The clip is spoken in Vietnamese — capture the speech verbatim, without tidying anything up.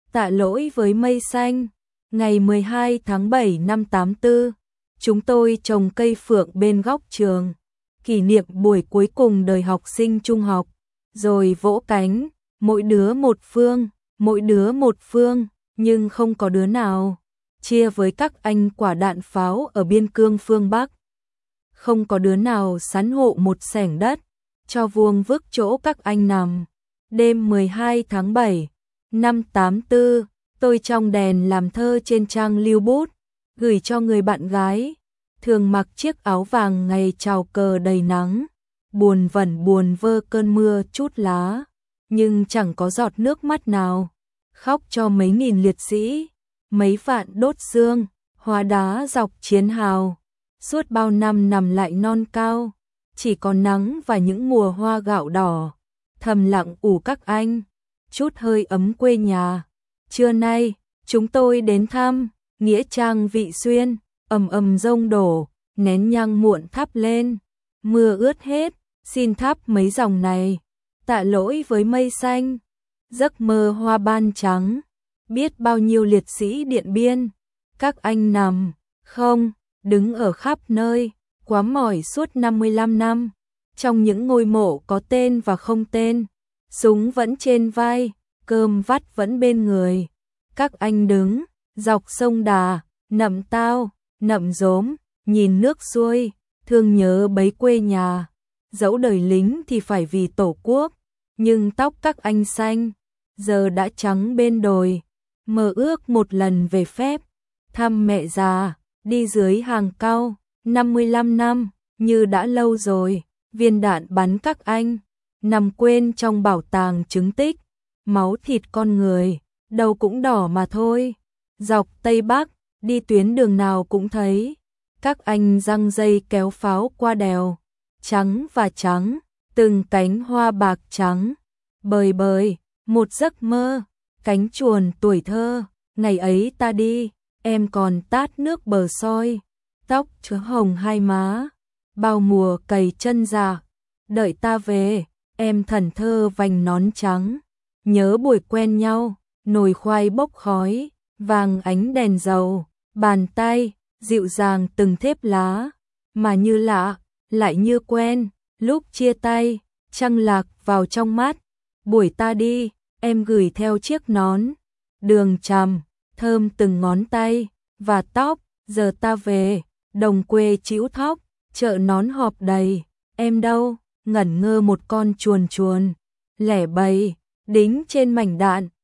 Tạ lỗi với mây xanh. Ngày mười hai tháng bảy năm tám tư, chúng tôi trồng cây phượng bên góc trường, kỷ niệm buổi cuối cùng đời học sinh trung học, rồi vỗ cánh, mỗi đứa một phương, mỗi đứa một phương, nhưng không có đứa nào chia với các anh quả đạn pháo ở biên cương phương Bắc. Không có đứa nào sắn hộ một xẻng đất, cho vuông vức chỗ các anh nằm. Đêm mười hai tháng bảy năm tám tư, tôi trong đèn làm thơ trên trang lưu bút, gửi cho người bạn gái, thường mặc chiếc áo vàng ngày chào cờ đầy nắng, buồn vẩn buồn vơ cơn mưa chút lá, nhưng chẳng có giọt nước mắt nào, khóc cho mấy nghìn liệt sĩ, mấy vạn đốt xương, hóa đá dọc chiến hào, suốt bao năm nằm lại non cao, chỉ có nắng và những mùa hoa gạo đỏ, thầm lặng ủ các anh, chút hơi ấm quê nhà. Trưa nay, chúng tôi đến thăm nghĩa trang Vị Xuyên, ầm ầm rông đổ, nén nhang muộn thắp lên, mưa ướt hết, xin thắp mấy dòng này. Tạ lỗi với mây xanh, giấc mơ hoa ban trắng, biết bao nhiêu liệt sĩ Điện Biên, các anh nằm, không, đứng ở khắp nơi, quá mỏi suốt năm mươi lăm năm, trong những ngôi mộ có tên và không tên, súng vẫn trên vai, cơm vắt vẫn bên người. Các anh đứng dọc sông Đà, nậm tao, nậm rốm, nhìn nước xuôi, thương nhớ bấy quê nhà. Dẫu đời lính thì phải vì tổ quốc, nhưng tóc các anh xanh, giờ đã trắng bên đồi. Mơ ước một lần về phép, thăm mẹ già, đi dưới hàng cau, năm mươi lăm năm, như đã lâu rồi, viên đạn bắn các anh, nằm quên trong bảo tàng chứng tích, máu thịt con người, đầu cũng đỏ mà thôi. Dọc Tây Bắc, đi tuyến đường nào cũng thấy, các anh giăng dây kéo pháo qua đèo, trắng và trắng, từng cánh hoa bạc trắng, bời bời, một giấc mơ, cánh chuồn tuổi thơ, ngày ấy ta đi, em còn tát nước bờ soi, tóc chứa hồng hai má, bao mùa cày chân dạ, đợi ta về, em thần thơ vành nón trắng, nhớ buổi quen nhau, nồi khoai bốc khói, vàng ánh đèn dầu, bàn tay, dịu dàng từng thếp lá, mà như lạ, lại như quen, lúc chia tay, trăng lạc vào trong mắt, buổi ta đi, em gửi theo chiếc nón, đường tràm, thơm từng ngón tay, và tóc, giờ ta về, đồng quê chĩu thóc, chợ nón họp đầy, em đâu, ngẩn ngơ một con chuồn chuồn, lẻ bầy, đính trên mảnh đạn,